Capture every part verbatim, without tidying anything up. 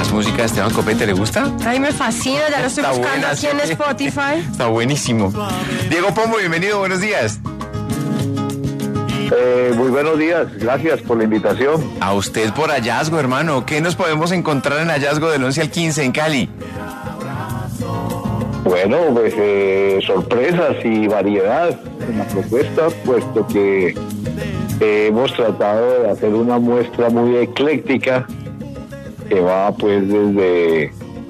más música de Esteban Copete, ¿le gusta? Ay, me fascina, ya lo estoy Está buscando buena, aquí sí. en Spotify. Está buenísimo. Diego Pombo, bienvenido, buenos días. Eh, muy buenos días, gracias por la invitación. A usted por Hallazgo, hermano. ¿Qué nos podemos encontrar en Hallazgo del once al quince en Cali? Bueno, pues eh, sorpresas y variedad en la propuesta, puesto que eh, hemos tratado de hacer una muestra muy ecléctica que va pues desde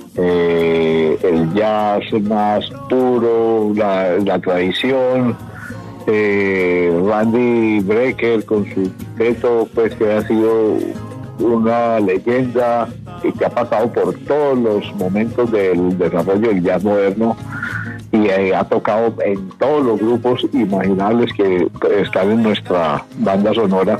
eh, el jazz más puro, la, la tradición, eh, Randy Brecker con su quinteto, pues que ha sido una leyenda y que ha pasado por todos los momentos del desarrollo del jazz moderno y eh, ha tocado en todos los grupos imaginables que están en nuestra banda sonora.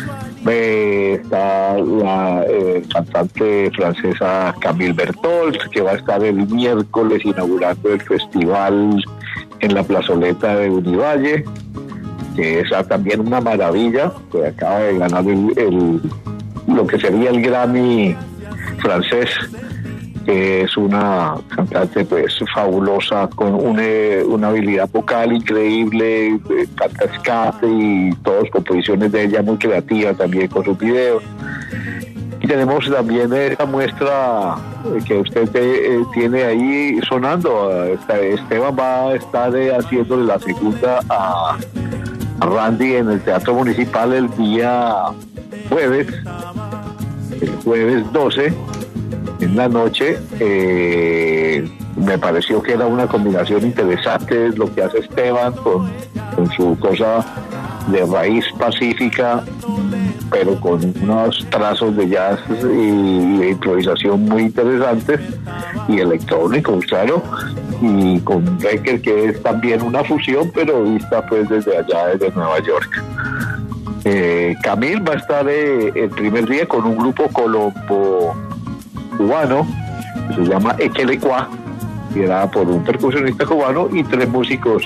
Eh, está la eh, cantante francesa Camille Berthold, que va a estar el miércoles inaugurando el festival en la plazoleta de Univalle, que es también una maravilla, que acaba de ganar el, el lo que sería el Grammy francés, que es una cantante pues fabulosa, con una, una habilidad vocal increíble, eh, canta escape y todas composiciones de ella muy creativas también con sus videos. Y tenemos también esta muestra que usted eh, tiene ahí sonando. Esteban va a estar eh, haciéndole la segunda a, a Randy en el Teatro Municipal el día jueves, el jueves doce, en la noche. Eh, me pareció que era una combinación interesante lo que hace Esteban con, con su cosa de raíz pacífica, pero con unos trazos de jazz y de improvisación muy interesantes, y electrónicos, claro, y con Brecker, que es también una fusión, pero vista pues desde allá, desde Nueva York. Eh, Camille va a estar eh, el primer día con un grupo colombo cubano que se llama Equelecua, liderada por un percusionista cubano y tres músicos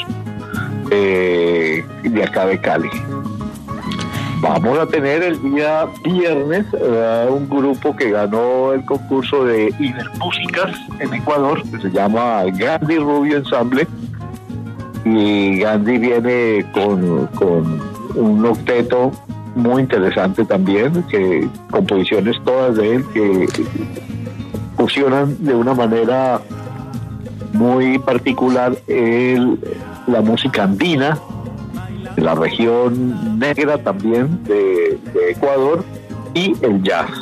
eh, de acá de Cali. Vamos a tener el día viernes eh, un grupo que ganó el concurso de Ibermúsicas en Ecuador, que se llama Gandhi Rubio Ensemble, y Gandhi viene con, con un octeto muy interesante también, que composiciones todas de él que fusionan de una manera muy particular el, la música andina, de la región negra también de, de Ecuador, y el jazz.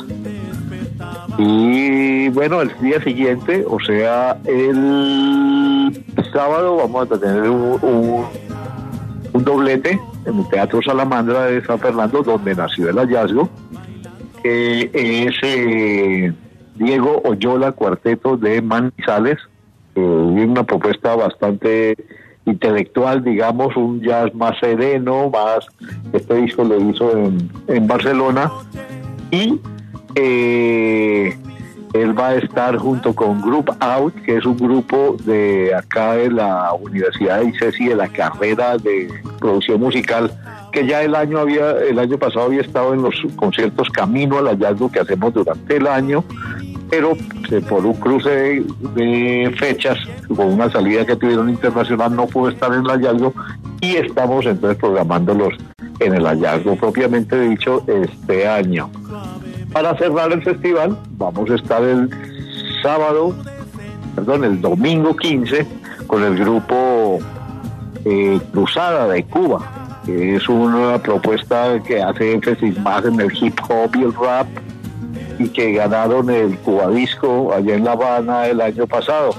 Y bueno, el día siguiente, o sea, el sábado, vamos a tener un, un, un doblete en el Teatro Salamandra de San Fernando, donde nació el hallazgo, que es eh, Diego Oyola Cuarteto de Manizales, eh, una propuesta bastante intelectual, digamos, un jazz más sereno, más, este disco lo hizo en, en Barcelona, y eh, él va a estar junto con Group Out, que es un grupo de acá de la Universidad de I C E S I, de la carrera de producción musical, que ya el año había, el año pasado había estado en los conciertos Camino al Hallazgo que hacemos durante el año, pero eh, por un cruce de, de fechas, con una salida que tuvieron internacional, no pudo estar en el hallazgo, y estamos entonces programándolos en el hallazgo propiamente dicho este año. Para cerrar el festival, vamos a estar el sábado, perdón, el domingo quince, con el grupo eh, Cruzada de Cuba, que es una propuesta que hace énfasis más en el hip hop y el rap, y que ganaron el Cubadisco allá en La Habana el año pasado.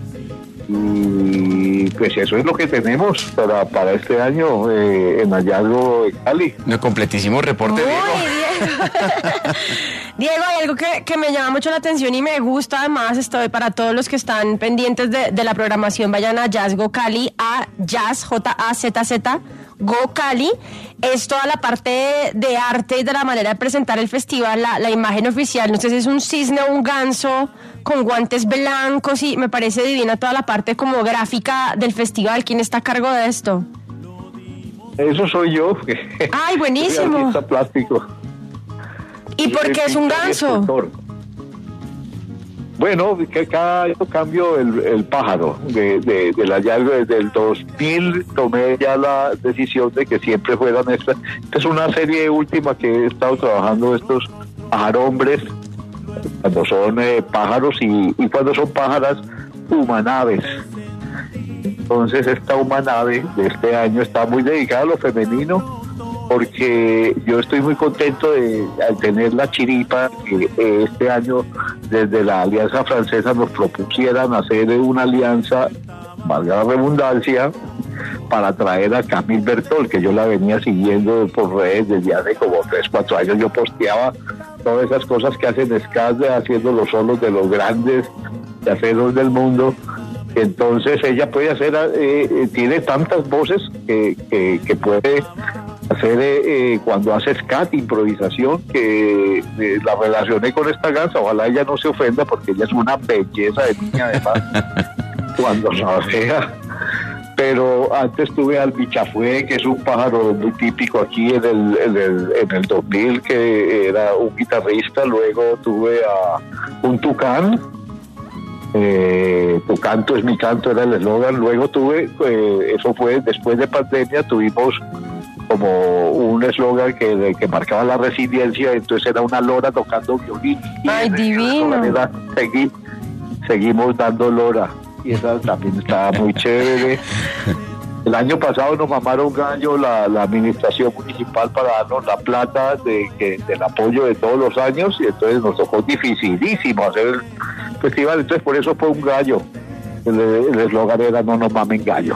Y pues eso es lo que tenemos para, para este año eh, en Hallazgo de Cali. No, completísimo reporte, Muy Diego. bien. Diego, hay algo que, que me llama mucho la atención y me gusta, además, estoy para todos los que están pendientes de, de la programación, vayan a Hallazgo Cali, a Jazz, J A Z Z, Go Cali. Es toda la parte de arte y de la manera de presentar el festival, la, la imagen oficial. No sé si es un cisne o un ganso con guantes blancos, y me parece divina toda la parte como gráfica del festival. ¿Quién está a cargo de esto? Eso soy yo. ¡Ay, buenísimo! Soy artista plástico. ¿Y por qué es un ganso? Bueno, que cada año cambio el, el pájaro de, de, del hallazgo. Desde el dos mil tomé ya la decisión de que siempre fueran estas. Esta es una serie última que he estado trabajando, estos pajarombres, cuando son eh, pájaros y, y cuando son pájaras humanaves. Entonces esta humanave de este año está muy dedicada a lo femenino, porque yo estoy muy contento de al tener la chiripa que eh, este año desde la Alianza Francesa nos propusieran hacer una alianza, valga la redundancia, para traer a Camille Bertol, que yo la venía siguiendo por redes desde hace como tres, cuatro años. Yo posteaba todas esas cosas que hacen Ska, haciendo los solos de los grandes yaceros del mundo. Entonces ella puede hacer, eh, tiene tantas voces que, que, que puede hacer eh, cuando hace scat, improvisación, que eh, la relacioné con esta gansa. Ojalá ella no se ofenda, porque ella es una belleza de niña, además, cuando la vea. Pero antes tuve al bichafue, que es un pájaro muy típico aquí en el, en el, en el dos mil, que era un guitarrista. Luego tuve a un tucán. Eh, tu canto es mi canto era el eslogan. Luego tuve, eh, eso fue después de pandemia, tuvimos como un eslogan que, que marcaba la resiliencia. Entonces era una lora tocando violín. ¡Ay, divino! Manera, segui, seguimos dando lora, y esa también estaba muy chévere. El año pasado nos mamaron gallo la, la administración municipal para darnos la plata de, que, del apoyo de todos los años, y entonces nos tocó dificilísimo hacer el festival. Entonces por eso fue un gallo. El eslogan era no nos mamen gallo.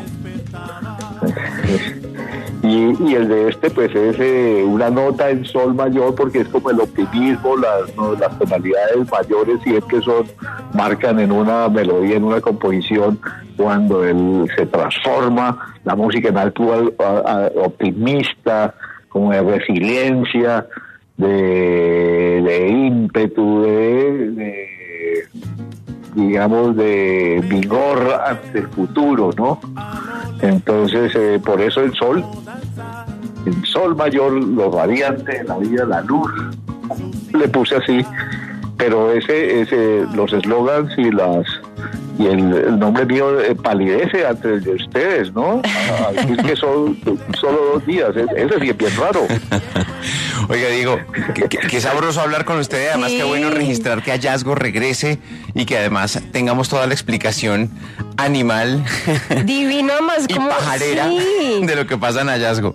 Y, y el de este pues es eh, una nota en sol mayor, porque es como el optimismo. Las, no, las tonalidades mayores siempre son, marcan en una melodía, en una composición, cuando él se transforma la música en algo optimista, como de resiliencia, de, de ímpetu, de, de digamos de vigor ante el futuro, ¿no? Entonces eh, por eso el sol, el sol mayor, lo radiante, la vida, la luz, le puse así. Pero ese, ese, los eslogans y las y el, el nombre mío eh, palidece ante el de ustedes, ¿no? Es que son solo dos días, ese sí es bien raro. Oiga, Diego, qué, qué sabroso hablar con usted, además sí. Qué bueno registrar que Hallazgo regrese y que además tengamos toda la explicación animal divino más y como pajarera sí. de lo que pasa en Hallazgo.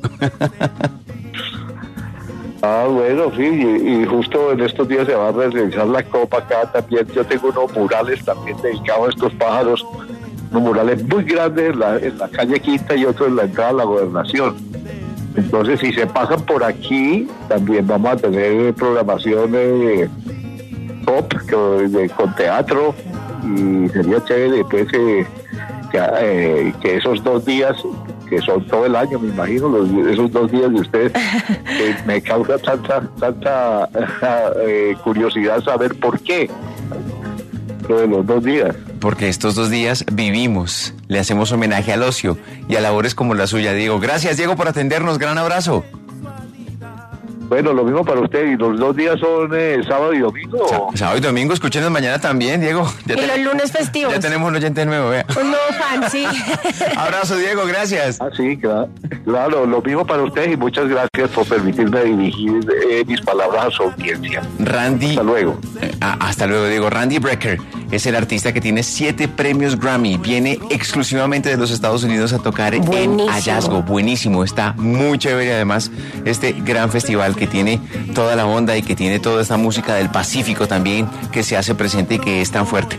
Ah, bueno, sí, y, y justo en estos días se va a realizar la copa acá también. Yo tengo unos murales también dedicados a estos pájaros, unos murales muy grandes en la, en la calle Quinta y otro en la entrada a la Gobernación. Entonces, si se pasan por aquí, también vamos a tener programación de pop que, con teatro, y sería chévere pues, eh, que, eh, que esos dos días, que son todo el año, me imagino, los, esos dos días de ustedes, eh, me causa tanta tanta eh, curiosidad saber por qué lo de los dos días. Porque estos dos días vivimos, le hacemos homenaje al ocio y a labores como la suya, Diego. Gracias, Diego, por atendernos, gran abrazo. Bueno, lo mismo para usted. ¿Y los dos días son eh, sábado y domingo? Sa- sábado y domingo, escúchenos mañana también, Diego. Ya y te- los lunes festivos. Ya tenemos un oyente nuevo, vea. Un nuevo fan, sí. Abrazo, Diego, gracias. Ah, sí, claro. Claro, lo mismo para ustedes, y muchas gracias por permitirme dirigir eh, mis palabras a su audiencia. Randy. Hasta luego. Eh, ah, hasta luego, Diego. Randy Brecker es el artista que tiene siete premios Grammy. Viene exclusivamente de los Estados Unidos a tocar Buenísimo. en Hallazgo. Buenísimo, está muy chévere. Además, este gran festival que tiene toda la onda y que tiene toda esta música del Pacífico también, que se hace presente y que es tan fuerte.